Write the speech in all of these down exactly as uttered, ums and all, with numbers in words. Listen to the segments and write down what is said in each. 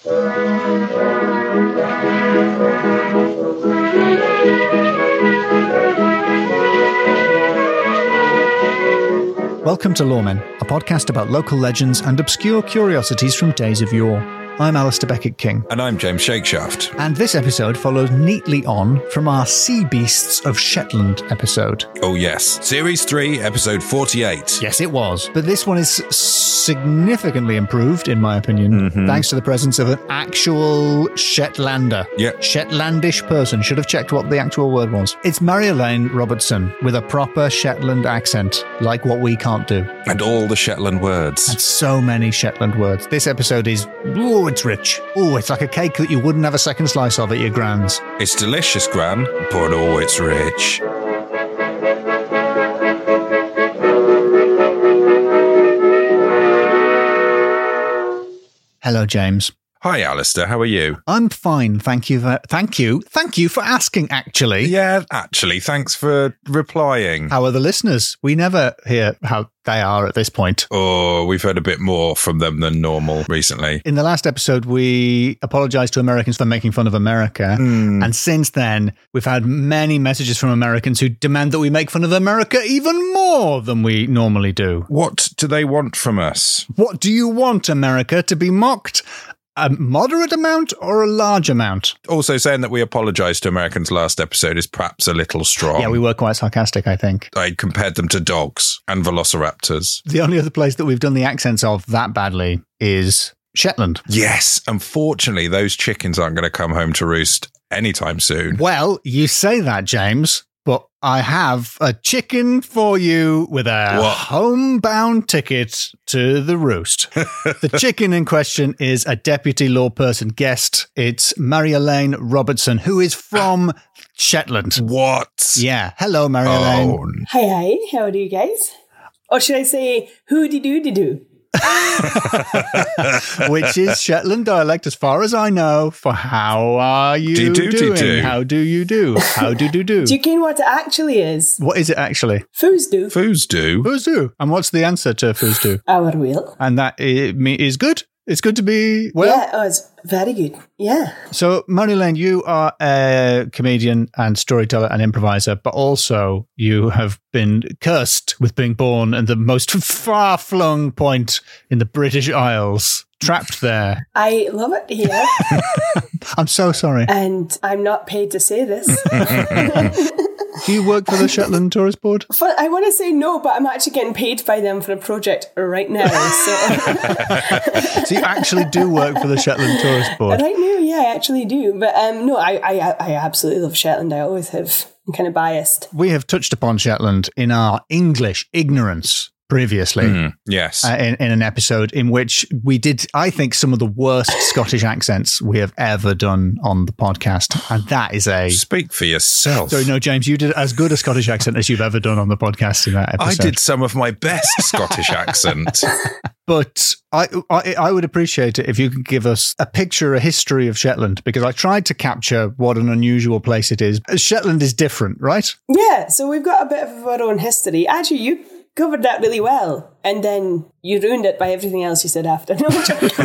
Welcome to Lawmen, a podcast about local legends and obscure curiosities from days of yore. I'm Alistair Beckett-King. And I'm James Shakeshaft. And this episode follows neatly on from our Sea Beasts of Shetland episode. Oh yes, Series three, Episode forty-eight. Yes, it was. But this one is significantly improved, in my opinion, mm-hmm. thanks to the presence of an actual Shetlander. Yep. Shetlandish person. Should have checked what the actual word was. It's Mary-Elaine Robertson with a proper Shetland accent, like what we can't do. And all the Shetland words. And so many Shetland words. This episode is... Ooh, it's rich. Oh, it's like a cake that you wouldn't have a second slice of at your gran's. It's delicious, Gran, but oh, it's rich. Hello, James. Hi, Alistair. How are you? I'm fine, thank you. For, thank you. Thank you for asking, actually. Yeah, actually. Thanks for replying. How are the listeners? We never hear how they are at this point. Oh, we've heard a bit more from them than normal recently. In the last episode, we apologized to Americans for making fun of America. Mm. And since then, we've had many messages from Americans who demand that we make fun of America even more than we normally do. What do they want from us? What do you want, America? To be mocked? A moderate amount or a large amount? Also saying that we apologise to Americans last episode is perhaps a little strong. Yeah, we were quite sarcastic, I think. I compared them to dogs and velociraptors. The only other place that we've done the accents of that badly is Shetland. Yes, unfortunately, those chickens aren't going to come home to roost anytime soon. Well, you say that, James, but I have a chicken for you with a what? homebound ticket to the roost. The chicken in question is a deputy law person guest. It's Mary-Elaine Robertson, who is from Shetland. What? Yeah. Hello, Mary-Elaine. Oh. Hi, hi. How are you guys? Or should I say, hoo-de-doo-de-doo? Which is Shetland dialect, as far as I know, for how are you do, do, doing? Do. How do you do? How do do do? Do you ken what it actually is? What is it actually? Foos do. Foos do. Foos do. And what's the answer to foos do? Our will. And that is good? It's good to be well? Yeah, oh, it's very good. Yeah. So, Mary-Elaine, you are a comedian and storyteller and improviser, but also you have been cursed with being born in the most far-flung point in the British Isles. Trapped there. I love it here. I'm so sorry. And I'm not paid to say this. Do you work for the Shetland Tourist Board? For, I want to say no, but I'm actually getting paid by them for a project right now. So, so you actually do work for the Shetland Tourist Board? Right now, yeah, I actually do. But um, no, I, I, I absolutely love Shetland. I always have. I'm kind of biased. We have touched upon Shetland in our English ignorance previously. Mm, yes. Uh, in, in an episode in which we did, I think, some of the worst Scottish accents we have ever done on the podcast. And that is a... Speak for yourself. Sorry, no, James, you did as good a Scottish accent as you've ever done on the podcast in that episode. I did some of my best Scottish accent. But I, I I would appreciate it if you could give us a picture, a history of Shetland, because I tried to capture what an unusual place it is. Shetland is different, right? Yeah, so we've got a bit of our own history. Actually, you covered that really well, and then you ruined it by everything else you said after. No,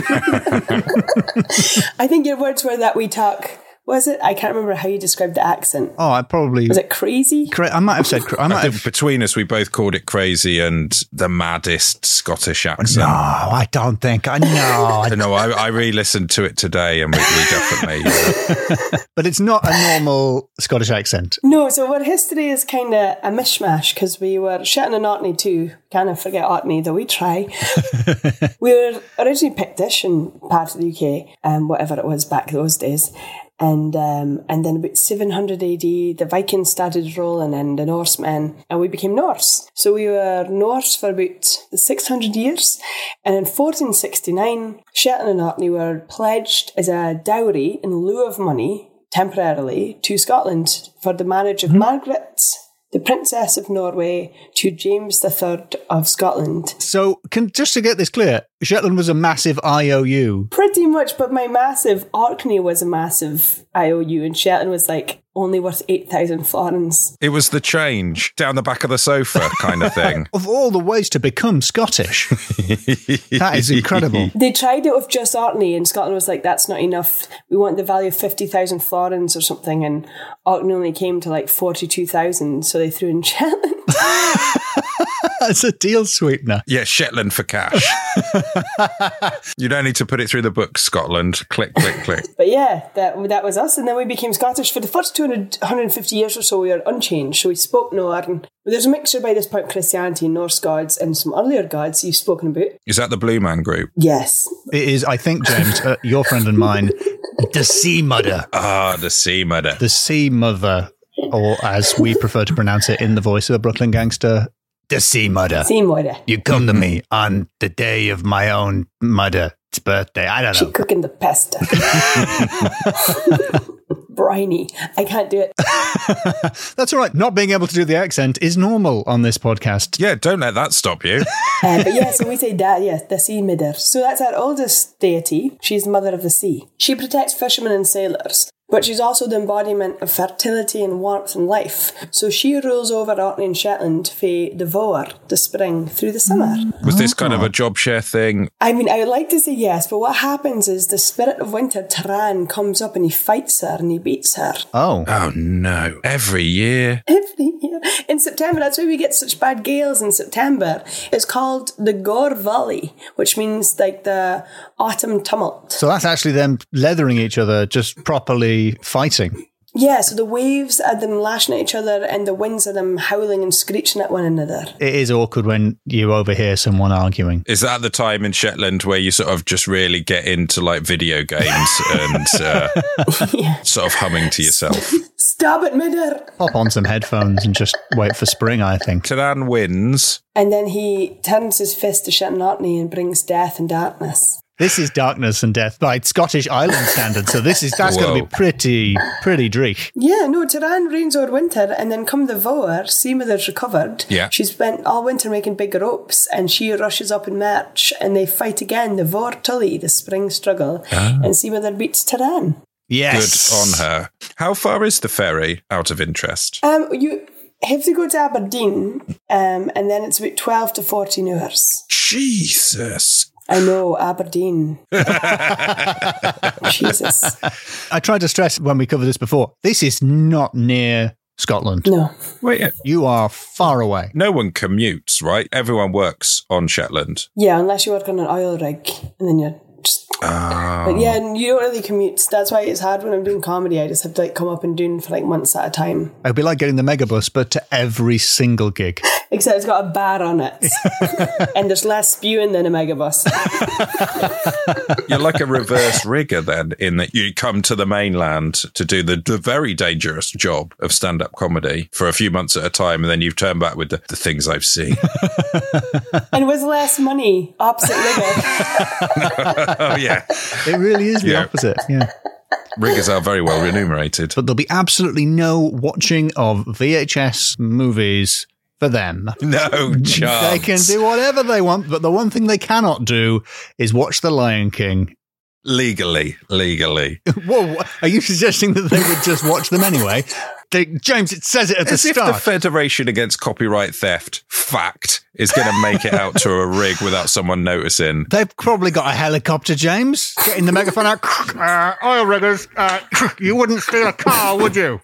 I think your words were that we talk... Was it? I can't remember how you described the accent. Oh, I probably... Was it crazy? Cra- I might have said... I, might I think have... between us, we both called it crazy and the maddest Scottish accent. No, I don't think. I know. No, I, I re-listened to it today and we, we definitely... Uh... But it's not a normal Scottish accent. No, so our history is kind of a mishmash because we were Shetland and Orkney too. Can't forget Orkney, though we try. We were originally Pictish in part of the U K, um, whatever it was back those days. And um, and then about seven hundred A D, the Vikings started rolling and the Norsemen, and we became Norse. So we were Norse for about six hundred years. And in fourteen sixty-nine, Shetland and Orkney were pledged as a dowry in lieu of money, temporarily, to Scotland for the marriage of mm-hmm. Margaret, the Princess of Norway, to James the Third of Scotland. So, can, just to get this clear, Shetland was a massive I O U. Pretty much, but my massive Orkney was a massive I O U, and Shetland was like only worth eight thousand florins. It was the change down the back of the sofa kind of thing. Of all the ways to become Scottish. That is incredible. They tried it with just Orkney, and Scotland was like, that's not enough. We want the value of fifty thousand florins or something, and Orkney only came to like forty-two thousand, so they threw in Shetland. That's a deal sweetener. Yeah, Shetland for cash. You don't need to put it through the book, Scotland. Click, click, click. But yeah, that that was us, and then we became Scottish. For the first two hundred, one hundred fifty years or so, we were unchanged, so we spoke Northern. There's a mixture by this point of Christianity, Norse gods, and some earlier gods you've spoken about. Is that the Blue Man Group? Yes. It is, I think, James, uh, your friend and mine, the Sea Mother. Ah, the Sea Mother. The Sea Mother, or as we prefer to pronounce it in the voice of a Brooklyn gangster, the Sea Mother. Sea Mother. You come to me on the day of my own mother's birthday. I don't know. She cooking the pasta. Briny. I can't do it. That's all right. Not being able to do the accent is normal on this podcast. Yeah, don't let that stop you. uh, but yeah, so we say that, yes, the Sea Mother. So that's our oldest deity. She's the mother of the sea. She protects fishermen and sailors, but she's also the embodiment of fertility and warmth and life. So she rules over Orkney and Shetland for the Voar, the spring, through the summer. Was this kind of a job share thing? I mean, I would like to say yes, but what happens is the spirit of winter, Taran, comes up and he fights her and he beats her. Oh. Oh, no. Every year? Every year. In September, that's why we get such bad gales in September. It's called the Gore Valley, which means like the autumn tumult. So that's actually them leathering each other, just properly fighting. Yeah, so the waves are them lashing at each other and the winds are them howling and screeching at one another. It is awkward when you overhear someone arguing. Is that the time in Shetland where you sort of just really get into like video games and uh, yeah. sort of humming to yourself? Stop it, Midder! Pop on some headphones and just wait for spring, I think. Taran wins. And then he turns his fist to Shetland Orkney and brings death and darkness. This is darkness and death by Scottish Island standards, so this is that's going to be pretty, pretty dreich. Yeah, no, Taran reigns over winter, and then come the Voar, Sea Mother's recovered. Yeah. She spent all winter making big ropes, and she rushes up in March, and they fight again, the Voar Tully, the spring struggle, ah. and Sea Mother beats Taran. Yes. Good on her. How far is the ferry, out of interest? Um, you have to go to Aberdeen, um, and then it's about twelve to fourteen hours. Jesus. I know, Aberdeen. Jesus. I tried to stress when we covered this before, this is not near Scotland. No. Wait, you are far away. No one commutes, right? Everyone works on Shetland. Yeah, unless you work on an oil rig, and then you're just... Oh. But yeah, you don't really commute. That's why it's hard when I'm doing comedy. I just have to like come up and do for like months at a time. It'd be like getting the megabus, but to every single gig. Except it's got a bar on it. And there's less spewing than a megabus. You're like a reverse rigger then, in that you come to the mainland to do the, the very dangerous job of stand-up comedy for a few months at a time, and then you've turned back with the, the things I've seen. And with less money, opposite rigger. Oh, yeah. It really is the yeah. opposite, yeah. Riggers are very well remunerated. But there'll be absolutely no watching of V H S movies for them. No chance. They can do whatever they want, but the one thing they cannot do is watch The Lion King. Legally. Legally. Whoa, are you suggesting that they would just watch them anyway? They, James, it says it at As the if start. the Federation Against Copyright Theft, fact, is going to make it out to a rig without someone noticing. They've probably got a helicopter, James. Getting the megaphone out. Uh, oil riggers, uh, you wouldn't steal a car, would you?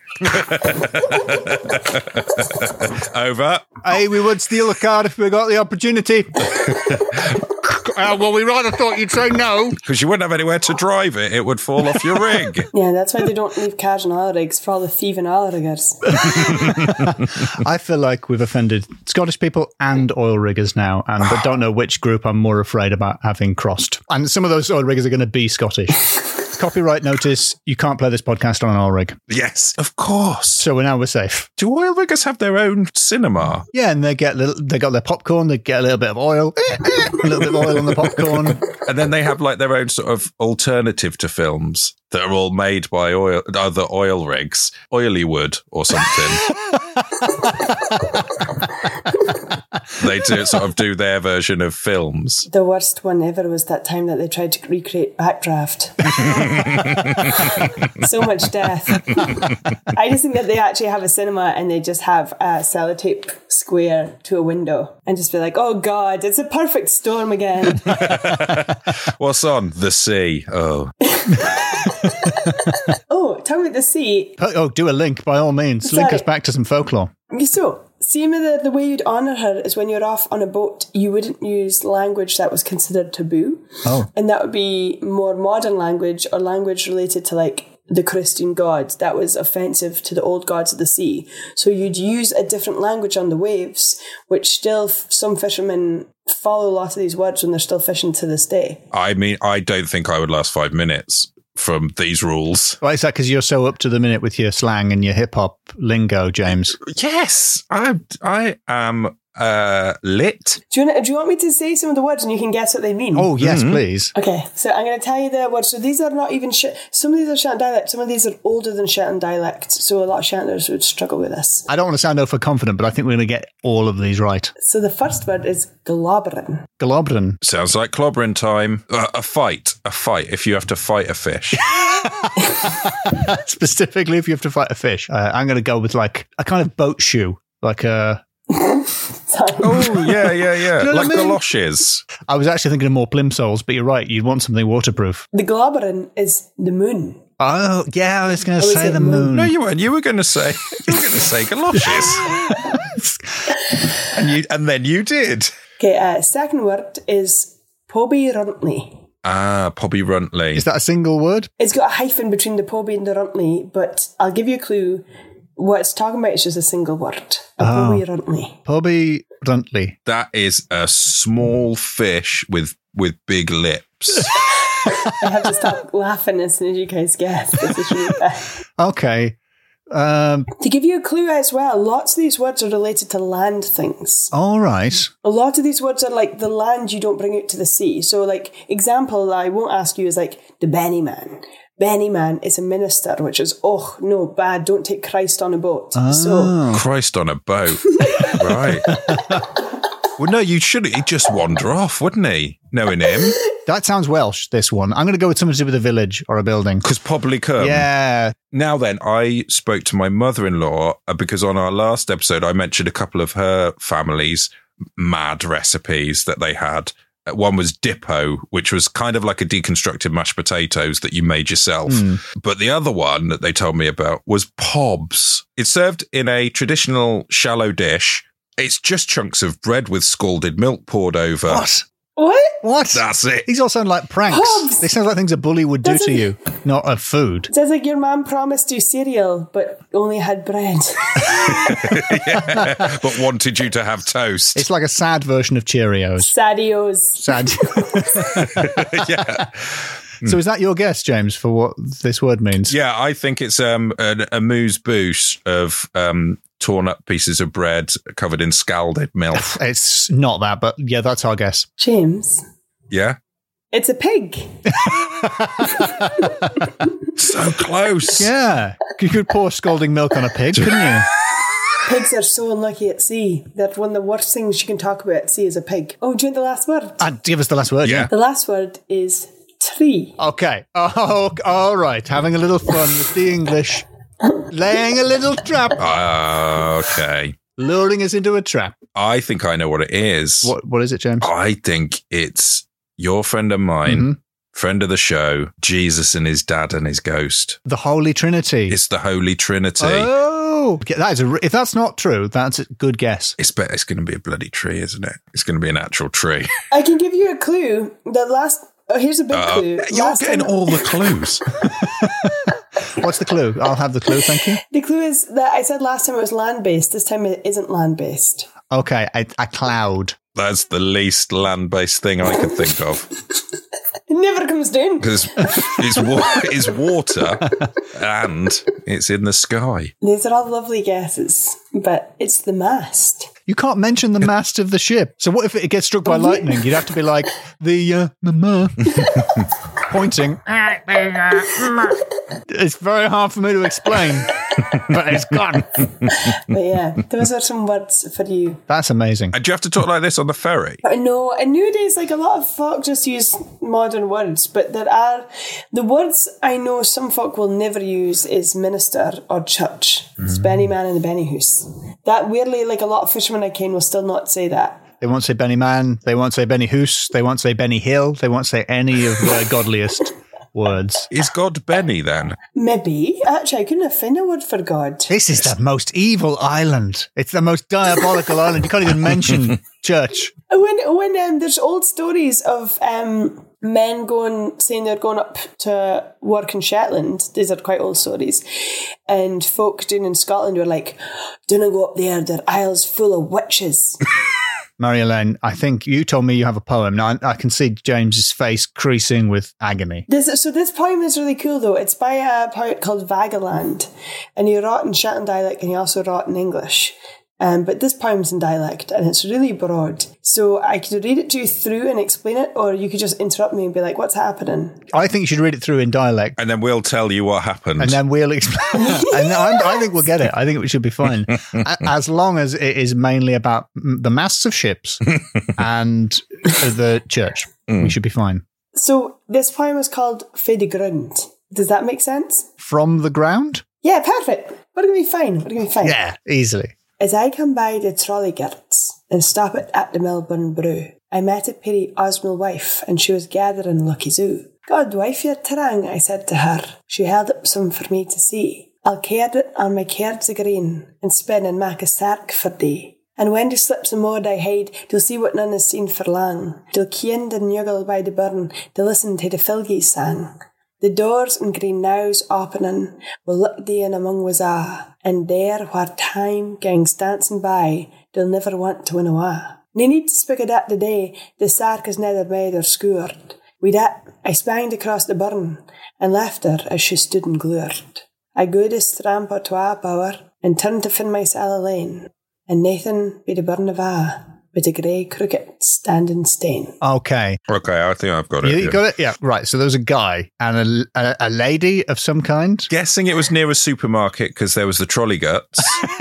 Over. Hey, we would steal a car if we got the opportunity. Uh, well, we rather thought you'd say no. Because you wouldn't have anywhere to drive it. It would fall off your rig. Yeah, that's why they don't leave cars and oil rigs for all the thieving oil riggers. I feel like we've offended Scottish people and oil riggers now, and I don't know which group I'm more afraid about having crossed. And some of those oil riggers are going to be Scottish. Copyright notice, you can't play this podcast on an oil rig. Yes, of course. So we're now we're safe. Do oil riggers have their own cinema? Yeah, and they get little, they got their popcorn, they get a little bit of oil, a little bit of oil on the popcorn. And then they have like their own sort of alternative to films that are all made by oil, other oil rigs, Oilywood or something. They do sort of do their version of films. The worst one ever was that time that they tried to recreate Backdraft. So much death. I just think that they actually have a cinema and they just have a sellotape square to a window and just be like, oh God, it's a perfect storm again. What's on? The sea. Oh. Oh, tell me the sea. Oh, oh, do a link by all means. Sorry. Link us back to some folklore. So, see me the, the way you'd honour her is when you're off on a boat, you wouldn't use language that was considered taboo. Oh. And that would be more modern language or language related to like the Christian gods that was offensive to the old gods of the sea. So you'd use a different language on the waves, which still f- some fishermen follow a lot of these words when they're still fishing to this day. I mean, I don't think I would last five minutes from these rules. Why is that? Because you're so up to the minute with your slang and your hip hop lingo, James. Yes, I I am uh, lit. Do you, want, do you want me to say some of the words and you can guess what they mean? Oh, yes, mm-hmm. please. Okay, so I'm going to tell you the words. So these are not even... Sh- some of these are Shetland dialect. Some of these are older than Shetland dialect. So a lot of Shetlanders would struggle with this. I don't want to sound overconfident, but I think we're going to get all of these right. So the first word is globberin. Globberin. Sounds like clobbering time. Uh, a fight. A fight. If you have to fight a fish. Specifically, if you have to fight a fish. Uh, I'm going to go with like a kind of boat shoe. Like a... Oh, yeah, yeah, yeah. You know like what I mean? galoshes. I was actually thinking of more plimsolls, but you're right. You'd want something waterproof. The globberin is the moon. Oh, yeah, I was going to Oh, is say it the moon? moon. No, you weren't. You were going to say you were going to say galoshes, and you and then you did. Okay, uh, second word is Pobby Runtley. Ah, Pobby Runtley. Is that a single word? It's got a hyphen between the Pobby and the Runtley, but I'll give you a clue. What it's talking about is just a single word. A Oh. Pobby Runtley. Pobby Runtley. That is a small fish with with big lips. I have to stop laughing as soon as you guys guess. This is really bad. Okay. Um, To give you a clue as well, lots of these words are related to land things. all right. A lot of these words are like the land you don't bring out to the sea. So, like, example I won't ask you is like the Benny Man. Benny Man is a minister, which is, oh, no, bad, don't take Christ on a boat. Oh. So, Christ on a boat, right? Well, no, you shouldn't. He'd just wander off, wouldn't he? Knowing him, That sounds Welsh, this one. I'm going to go with something to do with a village or a building. because probably come. Yeah. Now then, I spoke to my mother-in-law uh, because on our last episode, I mentioned a couple of her family's mad recipes that they had. Uh, One was Dippo, which was kind of like a deconstructed mashed potatoes that you made yourself. Mm. But the other one that they told me about was Pobs. It's served in a traditional shallow dish. It's just chunks of bread with scalded milk poured over. What? what? What? That's it. These all sound like pranks. Pubs. They sound like things a bully would do Doesn't- to you, not a food. It says like your mum promised you cereal, but only had bread. Yeah, but wanted you to have toast. It's like a sad version of Cheerios. Sadios. Sad. Yeah. So is that your guess, James, for what this word means? Yeah, I think it's um, a, a moose bouche of um, torn up pieces of bread covered in scalded milk. It's not that, but yeah, that's our guess. James. Yeah. It's a pig. So close. Yeah. You could pour scalding milk on a pig, couldn't you? Pigs are so unlucky at sea that one of the worst things you can talk about at sea is a pig. Oh, do you want the last word? Uh, give us the last word. Yeah. The last word is tree. Okay. Oh, all right. Having a little fun with the English. Laying a little trap. Uh, okay. Luring us into a trap. I think I know what it is. What? What is it, James? I think it's your friend of mine, Mhm. friend of the show, Jesus and his dad and his ghost. The Holy Trinity. It's the Holy Trinity. Oh, okay, that is a, if that's not true, that's a good guess. It's bet it's going to be a bloody tree, isn't it? It's going to be an actual tree. I can give you a clue. The last... Oh, here's a big Uh, clue. you're Last getting time- all the clues. What's the clue? I'll have the clue, thank you. The clue is that I said last time it was land-based. This time it isn't land-based. Okay, a, a cloud. That's the least land-based thing I could think of. It never comes down. Because it's, wa- it's water and it's in the sky. These are all lovely guesses, but it's the mast. You can't mention the mast of the ship. So what if it gets struck by lightning? You'd have to be like, the, uh, mama, pointing. It's very hard for me to explain. but it's gone. But yeah, those are some words for you. That's amazing. And do you have to talk like this on the ferry? But no, and nowadays, like a lot of folk just use modern words, but there are the words I know some folk will never use is minister or church. It's mm. Benny Man and the Benny Hoose. That weirdly, like a lot of fishermen I ken will still not say that. They won't say Benny Man. They won't say Benny Hoose. They won't say Benny Hill. They won't say any of the godliest words. Is God Benny then? Maybe. Actually, I couldn't find a word for God. This is the most evil island. It's the most diabolical island. You can't even mention church. When when um, there's old stories of um, men going saying they're going up to work in Shetland. These are quite old stories. And folk down in Scotland were like, "Do not go up there. Their isle's full of witches." Mary-Elaine, I think you told me you have a poem. Now, I, I can see James's face creasing with agony. This, so this poem is really cool, though. It's by a poet called Vagaland, and he wrote in Shetland dialect, and he also wrote in English. Um, but this poem's in dialect, and it's really broad. So I could read it to you through and explain it, or you could just interrupt me and be like, what's happening? I think you should read it through in dialect. And then we'll tell you what happened. And then we'll explain. And I'm, I think we'll get it. I think it should be fine. As long as it is mainly about the masts of ships and the church. Mm. We should be fine. So this poem is called Fae the Ground. Does that make sense? From the ground? Yeah, perfect. We're going to be fine. We're going to be fine. Yeah, easily. As I come by the trolley girts and stop it at the Melbourne Brew, I met a pretty Osmill wife, and she was gathering Lucky Zoo. God, wife, you're terang, I said to her. She held up some for me to see. I'll caird it on my cairds of green, and spin and mak a sark for thee. And when the slips of mode I hide, they'll see what none has seen for long. They'll keen and nuggle by the burn, to listen to the filgies sang. The doors and green nows opening will look thee in among was a, and there where time gangs dancing by, they'll never want to win awa. Nae need to speak of that today, the sark is neither made or scored. Wi' that, I spanged across the burn, and left her as she stood and glured. I goed a stramp or twa power, and turned to fin mysel alane, and Nathan be the burn of a, with a grey crooked standing stain. Okay. Okay, I think I've got it. You, you yeah. got it? Yeah, right. So there was a guy and a, a, a lady of some kind. Guessing it was near a supermarket because there was the trolley guts,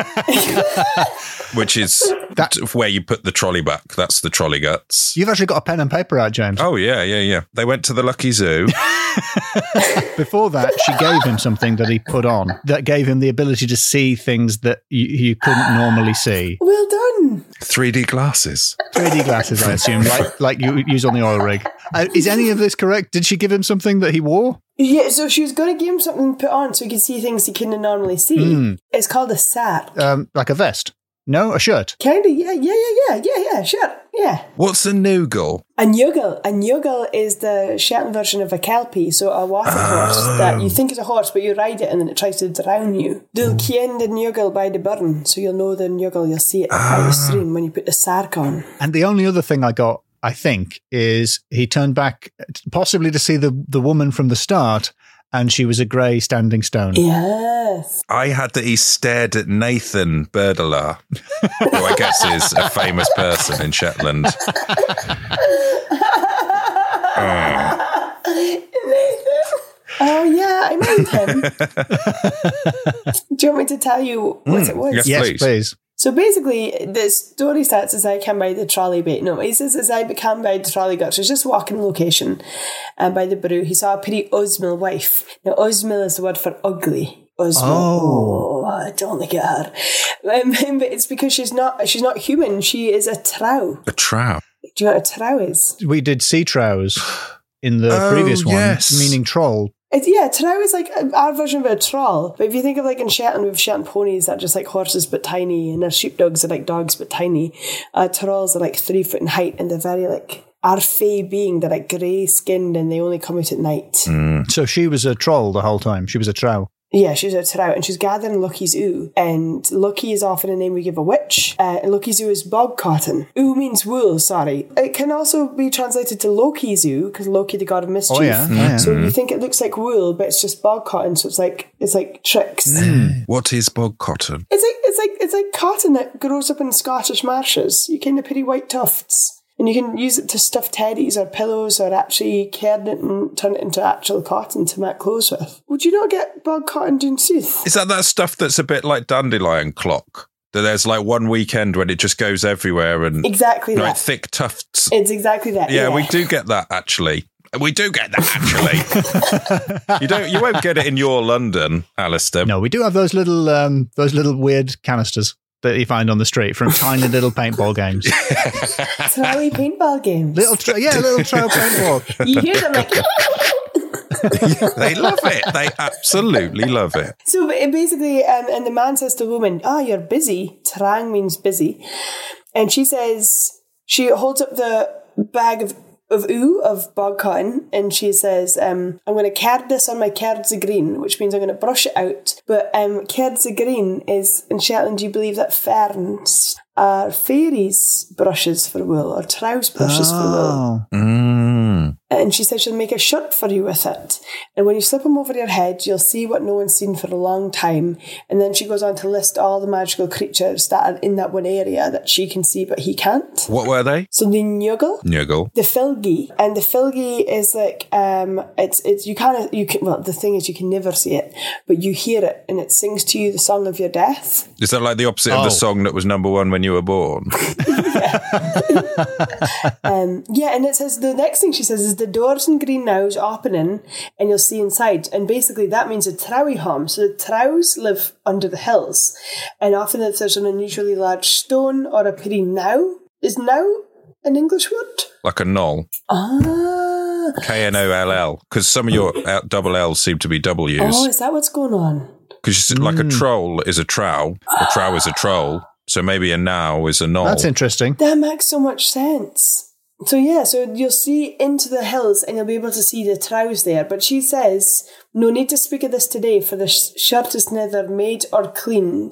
which is that, where you put the trolley back. That's the trolley guts. You've actually got a pen and paper out, James. Oh, yeah, yeah, yeah. They went to the Lucky Zoo. Before that, she gave him something that he put on that gave him the ability to see things that you, you couldn't normally see. Well done. three D glasses. three D glasses, I assume, like like you use on the oil rig. Uh, is any of this correct? Did she give him something that he wore? Yeah, so she was going to give him something to put on so he could see things he couldn't normally see. Mm. It's called a sark. Um, like a vest? No, a shirt? Kind of, yeah, yeah, yeah, yeah, yeah, yeah, shirt, yeah. What's a noogle? A noogle. A noogle is the Shetland version of a kelpie, so a water oh. horse that you think is a horse, but you ride it and then it tries to drown you. They'll ken the noogle by the burn, so you'll know the noogle, you'll see it ah. by the stream when you put the sark on. And the only other thing I got, I think, is he turned back possibly to see the, the woman from the start, and she was a grey standing stone. Yes. I had that he stared at Nathan Berdelar, who I guess is a famous person in Shetland. oh. Nathan. Oh, yeah, I mind him. Do you want me to tell you what mm, it was? Yes, yes please. please. So basically, the story starts as I came by the trolley bait. No, he says as I came by the trolley guts. He was just walking the location and by the brew. He saw a pretty Osmill wife. Now, Osmill is the word for ugly. Osmill. Oh, oh I don't look at her. Um, but it's because she's not she's not human. She is a trow. A trow? Do you know what a trow is? We did sea trows in the oh, previous one, yes. meaning troll. It's, yeah, trow is like our version of a troll. But if you think of like in Shetland, we have Shetland ponies that are just like horses but tiny, and our sheepdogs are like dogs but tiny. Uh, trolls are like three foot in height, and they're very like our fae being. They're like grey skinned, and they only come out at night. Mm. So she was a troll the whole time. She was a trow. Yeah, she's a trow, and she's gathering Lucky's oo. And Lucky is often a name we give a witch. Uh, and Lucky's oo is bog cotton. Oo means wool, sorry. It can also be translated to Loki's oo, because Loki, the god of mischief. Oh, yeah. Mm. yeah. So you think it looks like wool, but it's just bog cotton, so it's like it's like tricks. Mm. What is bog cotton? It's like it's like it's like cotton that grows up in Scottish marshes. You kind of pretty white tufts. And And you can use it to stuff teddies or pillows or actually curd it and turn it into actual cotton to make clothes with. Would you not get bog cotton doing sooth? Is that that stuff that's a bit like dandelion clock? That there's like one weekend when it just goes everywhere and exactly like that. thick tufts. It's exactly that. Yeah, yeah. we do get that actually. We do get that actually. you don't. You won't get it in your London, Alistair. No, we do have those little, um, those little weird canisters that you find on the street from tiny little paintball games. Trolley paintball games. Little, tra- yeah, little trail paintball. You hear them like. They love it. They absolutely love it. So basically, um, and the man says to the woman, "Ah, oh, you're busy." Trang means busy, and she says she holds up the bag of. of oo, of bog cotton, and she says, um, I'm going to card this on my cards of green, which means I'm going to brush it out. But um, cards of green is, in Shetland, you believe that ferns are fairies' brushes for wool, or trowse brushes oh. for wool. Mm. And she says she'll make a shirt for you with it. And when you slip them over your head, you'll see what no one's seen for a long time. And then she goes on to list all the magical creatures that are in that one area that she can see, but he can't. What were they? So the Nuggle. Nuggle. The Filgi. And the Filgi is like, um, it's, it's, you kind of, you can, well, the thing is you can never see it, but you hear it and it sings to you the song of your death. Is that like the opposite oh. of the song that was number one when you were born? um, yeah, and it says, the next thing she says is the doors in green now's opening and you'll see inside. And basically that means a trowie home. So the trows live under the hills. And often if there's an unusually large stone or a pretty now, is now an English word? Like a knoll. Ah. K N O L L. Because some of your double L's seem to be W's. Oh, is that what's going on? Because mm. like a troll is a trow. A trow is a troll. So maybe a now is a knoll. That's interesting. That makes so much sense. So yeah, so you'll see into the hills and you'll be able to see the trows there. But she says, no need to speak of this today, for the sh- shirt is neither made or cleaned.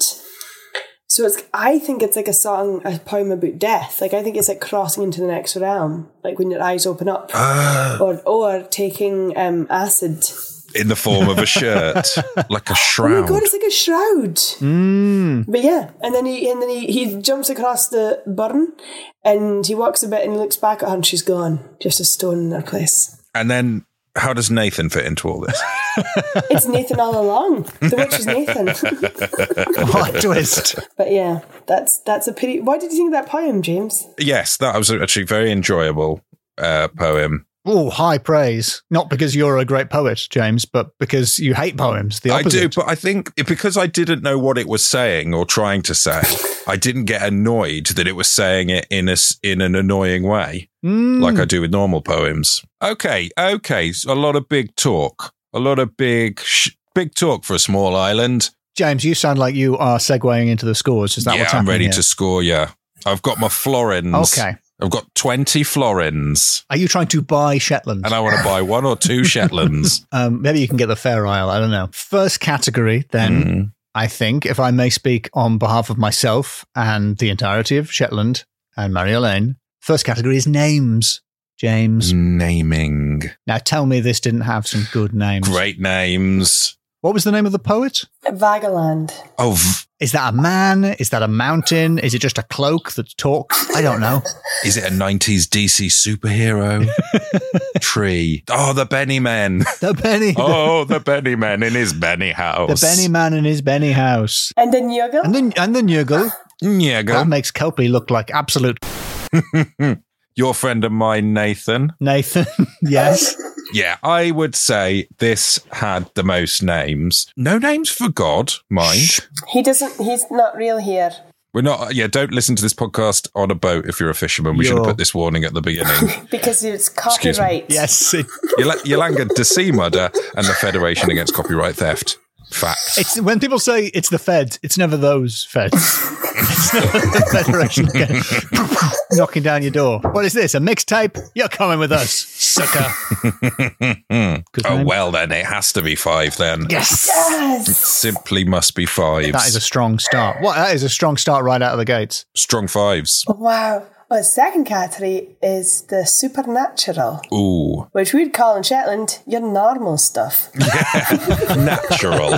So it's, I think it's like a song, a poem about death. Like I think it's like crossing into the next realm, like when your eyes open up, uh, or or taking um, acid. In the form of a shirt, like a shroud. Oh my god, it's like a shroud. Mm. But yeah, and then he and then he, he jumps across the burn, and he walks a bit and he looks back at her, and she's gone, just a stone in her place. And then, how does Nathan fit into all this? It's Nathan all along. The witch is Nathan. What a twist! But yeah, that's that's a pity. Why did you think of that poem, James? Yes, that was actually a very enjoyable uh, poem. Oh, high praise. Not because you're a great poet, James, but because you hate poems. The opposite. I do, but I think it, because I didn't know what it was saying or trying to say, I didn't get annoyed that it was saying it in a, in an annoying way, mm. like I do with normal poems. Okay, okay, so a lot of big talk. A lot of big, sh- big talk for a small island. James, you sound like you are segueing into the scores. Is that yeah, what's happening I'm ready here? to score, yeah. I've got my florins. Okay. I've got twenty florins. Are you trying to buy Shetland? And I want to buy one or two Shetlands. um, maybe you can get the Fair Isle. I don't know. First category, then, mm. I think, if I may speak on behalf of myself and the entirety of Shetland and Mary-Elaine, first category is names, James. Naming. Now tell me this didn't have some good names. Great names. What was the name of the poet? Vagaland. Oh, v- is that a man? Is that a mountain? Is it just a cloak that talks? I don't know. Is it a nineties D C superhero? Tree. Oh, the Benny Men. The Benny. Oh, the Benny Man in his Benny house. The Benny Man in his Benny house. And the Nuggle. And the, and the Nuggle. Nuggle. That makes Kelpie look like absolute... Your friend of mine, Nathan. Nathan, yes. Yeah, I would say this had the most names. No names for God, mind. He doesn't, he's not real here. We're not, yeah, don't listen to this podcast on a boat if you're a fisherman. We You're... should have put this warning at the beginning. Because it's copyright. Yes. It... Yolanga de Sea Mudder and the Federation Against Copyright Theft. Facts. It's when people say it's the Feds, it's never those Feds. It's never the Federation again. Knocking down your door. What is this? A mixtape? You're coming with us, sucker. Oh, well, then it has to be five then. Yes. Yes. It simply must be fives. That is a strong start. What? That is a strong start right out of the gates. Strong fives. Wow. Well, the second category is the supernatural. Ooh. Which we'd call in Shetland your normal stuff. Natural.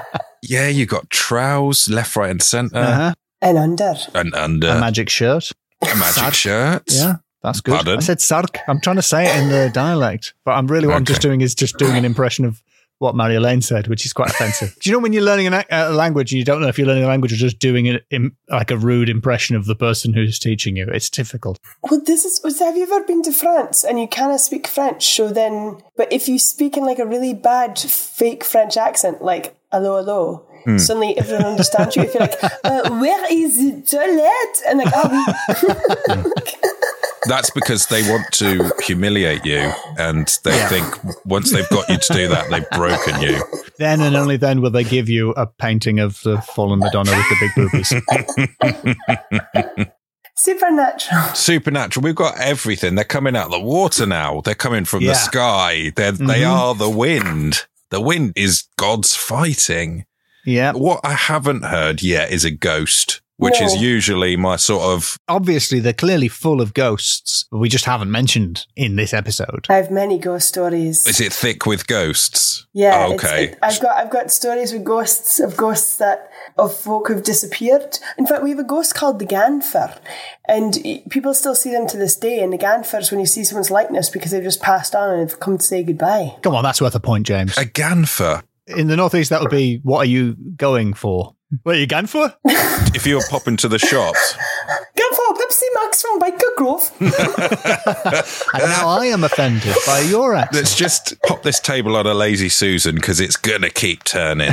Yeah, you got trows, left, right, and centre. Uh-huh. And under. And under. A magic shirt. A magic Sark. shirt. Yeah, that's good. Pardon? I said sark. I'm trying to say it in the dialect, but I'm really what I'm just Okay. doing is just doing an impression of what Mary Elaine said, which is quite offensive. Do you know when you're learning an, a language and you don't know if you're learning a language or just doing it in, like a rude impression of the person who's teaching you? It's difficult. Well, this is. Was, have you ever been to France and you cannot speak French? So then, but if you speak in like a really bad fake French accent, like hello, hello, mm. suddenly everyone understands you. If you're like, uh, where is the toilet? And like, oh, we. That's because they want to humiliate you, and they yeah. think once they've got you to do that, they've broken you. Then and only then will they give you a painting of the fallen Madonna with the big boobies. Supernatural. Supernatural. We've got everything. They're coming out of the water now. They're coming from yeah. the sky. They're, mm-hmm. They are the wind. The wind is God's fighting. Yeah. What I haven't heard yet is a ghost, which no. is usually my sort of... Obviously, they're clearly full of ghosts, but we just haven't mentioned in this episode. I have many ghost stories. Is it thick with ghosts? Yeah. Oh, okay. It's, it, I've got I've got stories with ghosts, of ghosts that, of folk who've disappeared. In fact, we have a ghost called the Ganfer, and people still see them to this day, and the Ganfers, when you see someone's likeness, because they've just passed on and have come to say goodbye. Come on, that's worth a point, James. A Ganfer? In the Northeast, that would be, what are you going for? What are you going for? If you were popping to the shops. Going for Pepsi Max from Biker Grove. And now I am offended by your accent. Let's just pop this table on a Lazy Susan because it's going to keep turning.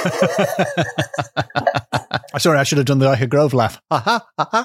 Sorry, I should have done the Biker Grove laugh. uh,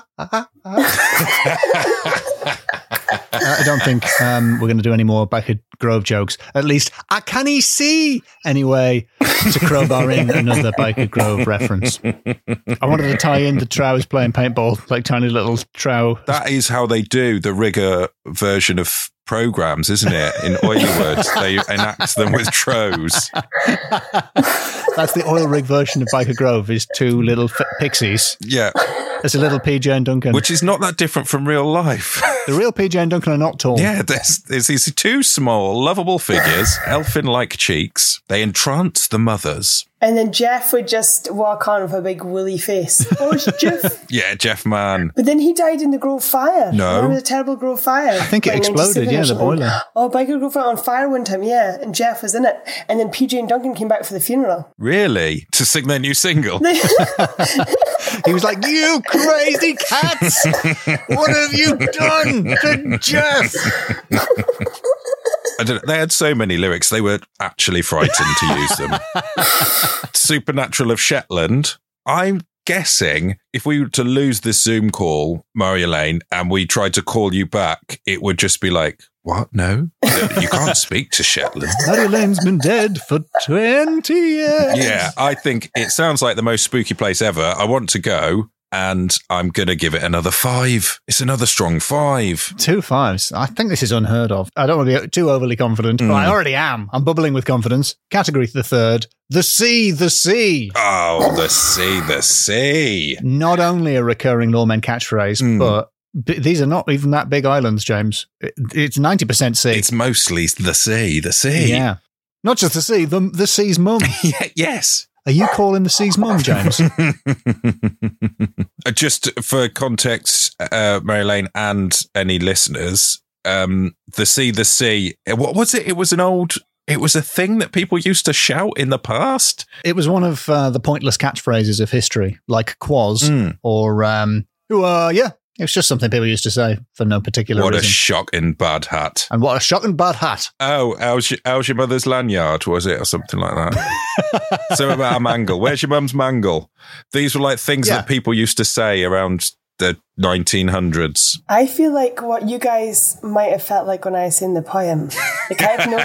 I don't think um, we're going to do any more Biker Grove jokes. At least I can't see anyway to crowbar in another Biker Grove reference. I wanted to tie in the Trows playing paintball, like tiny little Trow. That is how they do the rigger version of programs, isn't it? In Oilywood, they enact them with Trows. That's the oil rig version of Biker Grove, is two little f- pixies. Yeah. There's a little P J and Duncan. Which is not that different from real life. The real P J and Duncan are not tall. Yeah, there's, there's these two small, lovable figures, elfin-like cheeks. They entrance the mothers. And then Jeff would just walk on with a big woolly face. Oh, it's Jeff. Yeah, Jeff Man. But then he died in the Grove fire. No. Remember the terrible Grove fire? I think it exploded, yeah, the boiler. Oh, Biker Grove went on fire one time, yeah, and Jeff was in it. And then P J and Duncan came back for the funeral. Really? To sing their new single? He was like, you crazy cats! What have you done to Jeff? I don't know. They had so many lyrics, they were actually frightened to use them. Supernatural of Shetland. I'm guessing if we were to lose this Zoom call, Mary Elaine, and we tried to call you back, it would just be like, what? No? You can't speak to Shetland. Mary Elaine's been dead for twenty years. Yeah, I think it sounds like the most spooky place ever. I want to go. And I'm going to give it another five. It's another strong five. Two fives. I think this is unheard of. I don't want to be too overly confident, mm. but I already am. I'm bubbling with confidence. Category the third. The Sea, the Sea. Oh, the sea, the sea. Not only a recurring lawmen catchphrase, mm. but b- these are not even that big islands, James. It, it's ninety percent sea. It's mostly the sea, the sea. Yeah. Not just the sea, the, the sea's mum. Yeah, yes. Are you calling the sea's mum, James? Just for context, uh, Mary Elaine and any listeners, um, the sea, the sea. What was it? It was an old. It was a thing that people used to shout in the past. It was one of uh, the pointless catchphrases of history, like "quaz" mm. or um, "who are you?" It was just something people used to say for no particular what reason. What a shocking bad hat. And what a shocking bad hat. Oh, how's your, how's your mother's lanyard, was it? Or something like that. Something about a mangle. Where's your mum's mangle? These were like things yeah. that people used to say around the nineteen hundreds. I feel like what you guys might have felt like when I sang the poem. Like, I have no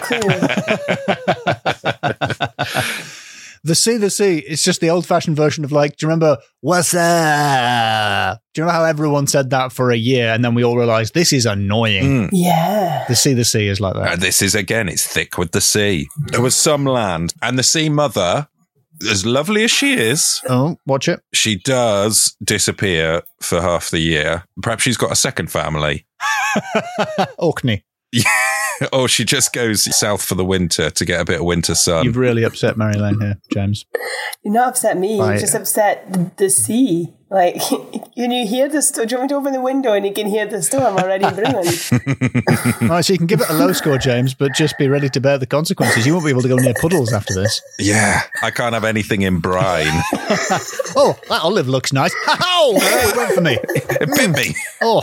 clue. The sea, the sea, it's just the old-fashioned version of like, do you remember, what's up? Do you know how everyone said that for a year and then we all realised this is annoying? Mm. Yeah. The sea, the sea is like that. And this is, again, it's thick with the sea. There was some land. And the sea mother, as lovely as she is... Oh, watch it. She does disappear for half the year. Perhaps she's got a second family. Orkney. Yeah. Or she just goes south for the winter to get a bit of winter sun. You've really upset Mary Elaine here, James. You're not upset me. You've just upset the sea. Like, can you hear the storm? Do you want me to open the window and you can hear the storm already brewing? Right, so you can give it a low score, James, but just be ready to bear the consequences. You won't be able to go near puddles after this. Yeah, I can't have anything in brine. Oh, that olive looks nice. Oh, it went for me. It bit me. Oh.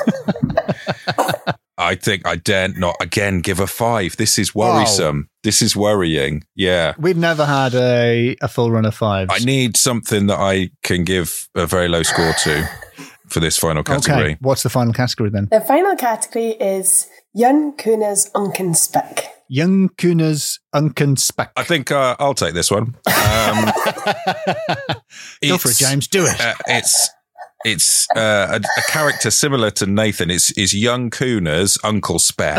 I think I daren't not again give a five. This is worrisome. Wow. This is worrying. Yeah. We've never had a, a full run of fives. I need something that I can give a very low score to for this final category. Okay. What's the final category then? The final category is Jan Kuna's Unkenspek. Jan Kuna's Unkenspek. I think uh, I'll take this one. Um, Go for it, James. Do it. Uh, it's... It's uh, a, a character similar to Nathan. It's is young Kuna's Uncle Speck.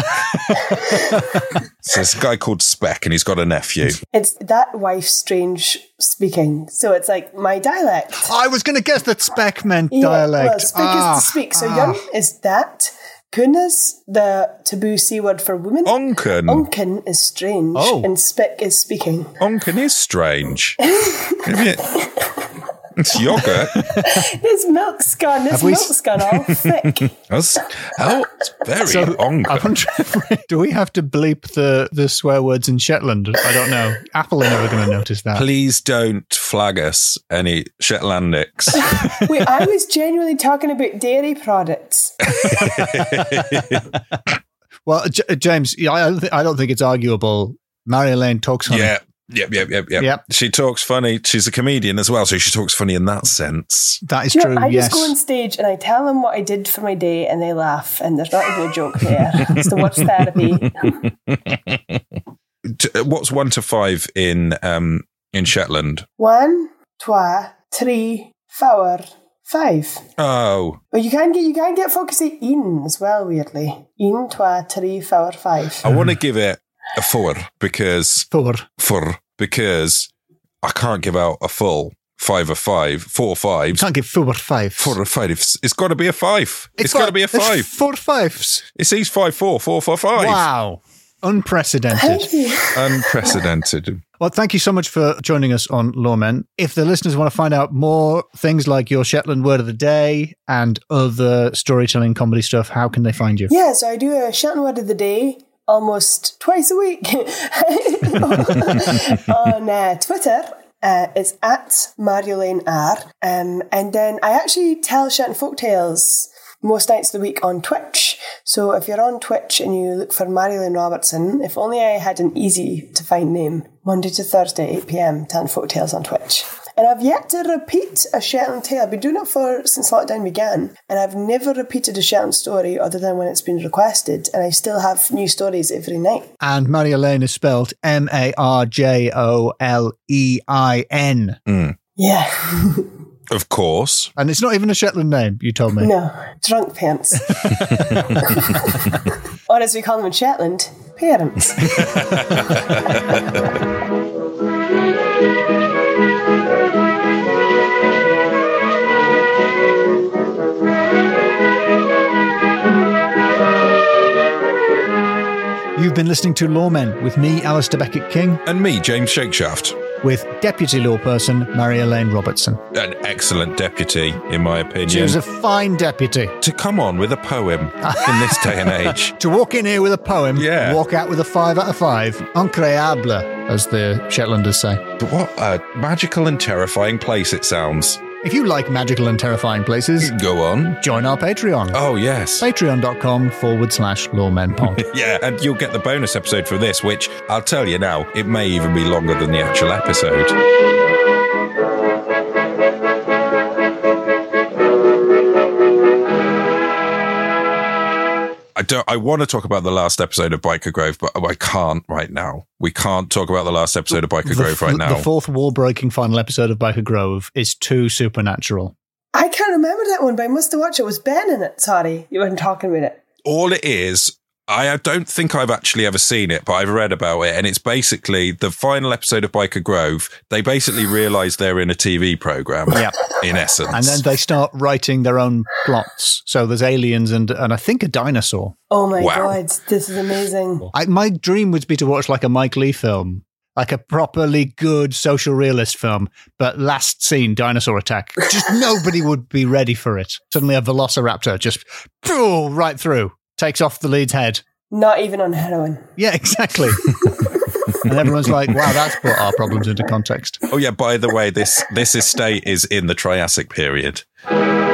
So it's a guy called Speck, and he's got a nephew. It's that wife strange speaking. So it's like my dialect. I was going to guess that Speck meant yeah, dialect. Well, Speck ah, is to speak. So ah. young is that. Kuna's the taboo C word for women. Onken. Onken is strange. Oh. And Speck is speaking. Onken is strange. It's yogurt. His milk's gone. His milk's gone all thick. That's how it's very so, onker. I wonder if, do we have to bleep the, the swear words in Shetland? I don't know. Apple are never going to notice that. Please don't flag us any Shetlandics. Wait, I was genuinely talking about dairy products. Well, J- James, I don't, th- I don't think it's arguable. Mary-Elaine talks honey. Yeah. Yep, yep, yep, yep, yep. She talks funny. She's a comedian as well, so she talks funny in that sense. That is you true, know, I yes. just go on stage and I tell them what I did for my day and they laugh and there's not even a joke there. It's the worst therapy. What's one to five in um, in Shetland? One, two, three, four, five. Oh. Well, you can get you can get focused at in as well, weirdly. In, two, three, four, five. I want to give it a four because four. Four because I can't give out a full five or five, four fives. You can't give four or five. Four or five. It's, it's got to be a five. it's, it's got to be a five. Four fives. It says five, four, four, four, five. Wow. Unprecedented. Thank you. Unprecedented. Well, thank you so much for joining us on Lawmen. If the listeners want to find out more things like your Shetland word of the day and other storytelling comedy stuff, how can they find you? Yeah, so I do a Shetland word of the day almost twice a week on uh, Twitter. Uh, it's at Mary-Elaine R. Um, and then I actually tell Shetland folktales most nights of the week on Twitch. So if you're on Twitch and you look for Mary-Elaine Robertson, if only I had an easy to find name, Monday to Thursday, eight p.m, telling folktales on Twitch. And I've yet to repeat a Shetland tale. I've been doing it for since lockdown began, and I've never repeated a Shetland story other than when it's been requested, and I still have new stories every night. And Mary-Elaine is spelled M A R J O L E I N. Mm. Yeah. Of course. And it's not even a Shetland name, you told me. No, drunk pants. Or as we call them in Shetland, parents. You've been listening to Lawmen with me, Alistair Beckett-King. And me, James Shakeshaft. With Deputy Lawperson, Mary-Elaine Robertson. An excellent deputy, in my opinion. She was a fine deputy. To come on with a poem in this day and age. To walk in here with a poem, yeah. Walk out with a five out of five. Incroyable, as the Shetlanders say. But what a magical and terrifying place it sounds. If you like magical and terrifying places, go on. Join our Patreon. Oh, yes. Patreon.com forward slash lawmenpod. Yeah, and you'll get the bonus episode for this, which I'll tell you now, it may even be longer than the actual episode. I don't. I want to talk about the last episode of Byker Grove, but I can't right now. We can't talk about the last episode of Byker the, Grove right now. The fourth wall-breaking final episode of Byker Grove is too supernatural. I can't remember that one, but I must have watched it. It was Ben in it. Sorry, you weren't talking about it. All it is, I don't think I've actually ever seen it, but I've read about it, and it's basically the final episode of Byker Grove. They basically realise they're in a T V programme, yeah. in essence. And then they start writing their own plots. So there's aliens and, and I think a dinosaur. Oh my wow. God, this is amazing. I, my dream would be to watch like a Mike Leigh film, like a properly good social realist film, but last scene, dinosaur attack. Just nobody would be ready for it. Suddenly a velociraptor just pooh, right through, takes off the lead's head. Not even on heroin. Yeah, exactly. And everyone's like, wow, that's put our problems into context. Oh, yeah, by the way, this, this estate is in the Triassic period.